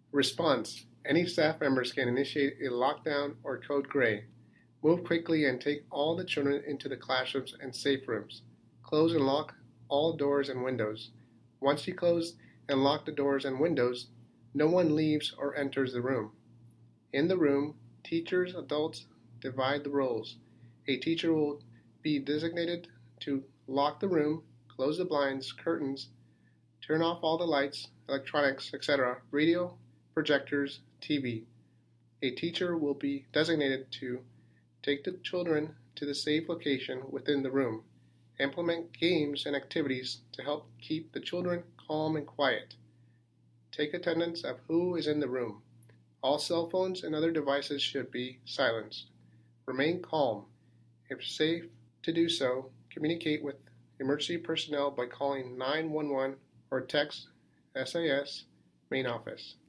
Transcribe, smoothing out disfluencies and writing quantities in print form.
Response: any staff members can initiate a lockdown or code gray. Move quickly and take all the children into the classrooms and safe rooms. Close and lock all doors and windows. Once you close and lock the doors and windows, no one leaves or enters the room. In the room, teachers, adults divide the roles. A teacher will be designated to lock the room, close the blinds, curtains, turn off all the lights, electronics, etc., radio, projectors, TV. A teacher will be designated to take the children to the safe location within the room. Implement games and activities to help keep the children calm and quiet. Take attendance of who is in the room. All cell phones and other devices should be silenced. Remain calm. If safe to do so, communicate with emergency personnel by calling 911 or text SAS main office.